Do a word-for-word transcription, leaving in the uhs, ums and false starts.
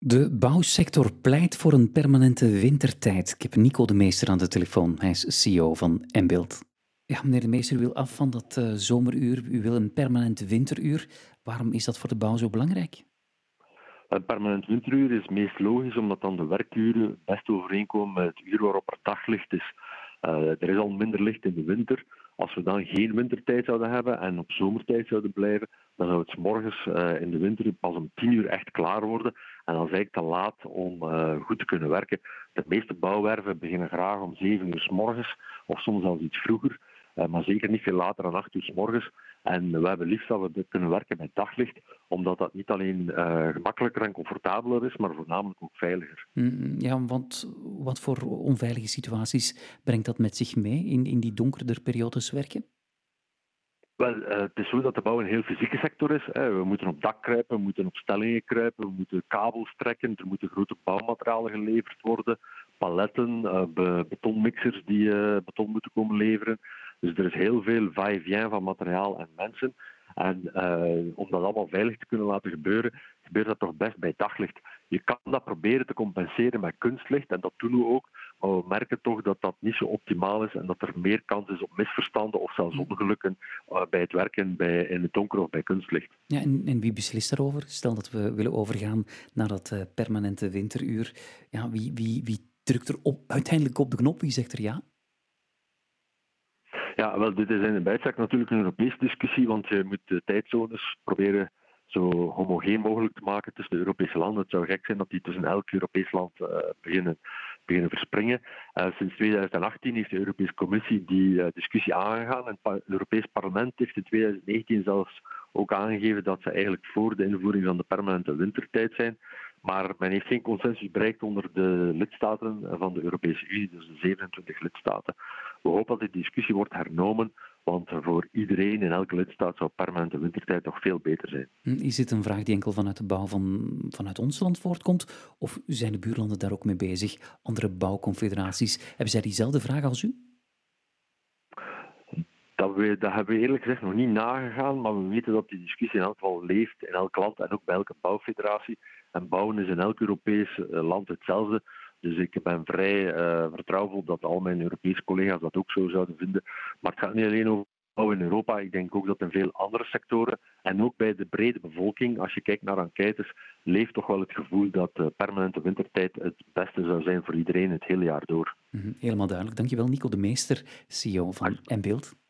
De bouwsector pleit voor een permanente wintertijd. Ik heb Nico de Meester aan de telefoon. Hij is C E O van Mbuild. Ja, meneer de Meester, u wil af van dat eh, zomeruur. U wil een permanent winteruur. Waarom is dat voor de bouw zo belangrijk? Een permanent winteruur is meest logisch, omdat dan de werkuren best overeenkomen met het uur waarop er daglicht is. Uh, er is al minder licht in de winter. Als we dan geen wintertijd zouden hebben en op zomertijd zouden blijven, dan zou het 's morgens uh, in de winter pas om tien uur echt klaar worden. En dan is het eigenlijk te laat om uh, goed te kunnen werken. De meeste bouwwerven beginnen graag om zeven uur 's morgens, of soms zelfs iets vroeger. Uh, maar zeker niet veel later dan acht uur 's morgens. En we hebben liefst dat we kunnen werken met daglicht, omdat dat niet alleen uh, gemakkelijker en comfortabeler is, maar voornamelijk ook veiliger. Mm, Ja, want wat voor onveilige situaties brengt dat met zich mee in, in die donkerder periodes werken? Wel, uh, het is zo dat de bouw een heel fysieke sector is. Hè. We moeten op dak kruipen, we moeten op stellingen kruipen, we moeten kabels trekken, er moeten grote bouwmaterialen geleverd worden, paletten, uh, be- betonmixers die uh, beton moeten komen leveren. Dus er is heel veel va-et-vient van materiaal en mensen. En uh, om dat allemaal veilig te kunnen laten gebeuren, gebeurt dat toch best bij daglicht. Je kan dat proberen te compenseren met kunstlicht, en dat doen we ook. Maar we merken toch dat dat niet zo optimaal is en dat er meer kans is op misverstanden of zelfs ongelukken uh, bij het werken bij, in het donker of bij kunstlicht. Ja, en, en wie beslist daarover? Stel dat we willen overgaan naar dat eh, permanente winteruur. Ja, wie, wie, wie drukt er op, uiteindelijk op de knop? Wie zegt er ja? Ja, wel, dit is in de bijzaak natuurlijk een Europese discussie, want je moet de tijdzones proberen zo homogeen mogelijk te maken tussen de Europese landen. Het zou gek zijn dat die tussen elk Europees land uh, beginnen, beginnen verspringen. Uh, sinds tweeduizend achttien heeft de Europese Commissie die uh, discussie aangegaan en het Europees Parlement heeft in tweeduizend negentien zelfs ook aangegeven dat ze eigenlijk voor de invoering van de permanente wintertijd zijn. Maar men heeft geen consensus bereikt onder de lidstaten van de Europese Unie, dus de zevenentwintig lidstaten. We hopen dat die discussie wordt hernomen, want voor iedereen in elke lidstaat zou permanente wintertijd toch veel beter zijn. Hm, Is dit een vraag die enkel vanuit de bouw van, vanuit ons land voortkomt? Of zijn de buurlanden daar ook mee bezig? Andere bouwconfederaties, hebben zij diezelfde vraag als u? Dat, we, dat hebben we eerlijk gezegd nog niet nagegaan, maar we weten dat die discussie in elk geval leeft in elk land en ook bij elke bouwfederatie. En bouwen is in elk Europees land hetzelfde. Dus ik ben vrij uh, vertrouwvol dat al mijn Europese collega's dat ook zo zouden vinden. Maar het gaat niet alleen over bouw in Europa. Ik denk ook dat in veel andere sectoren en ook bij de brede bevolking, als je kijkt naar enquêtes, leeft toch wel het gevoel dat uh, permanente wintertijd het beste zou zijn voor iedereen het hele jaar door. Mhm, helemaal duidelijk. Dankjewel, Nico de Meester, C E O van Mbuild.